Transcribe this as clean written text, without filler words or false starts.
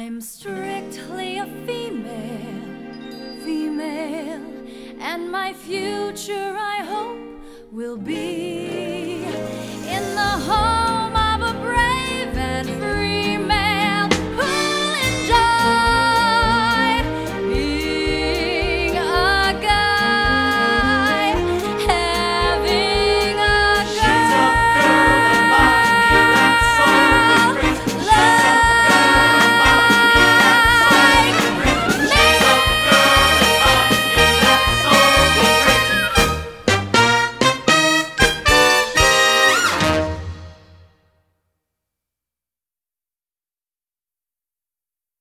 I'm strictly a female, and my future I hope will be in the heart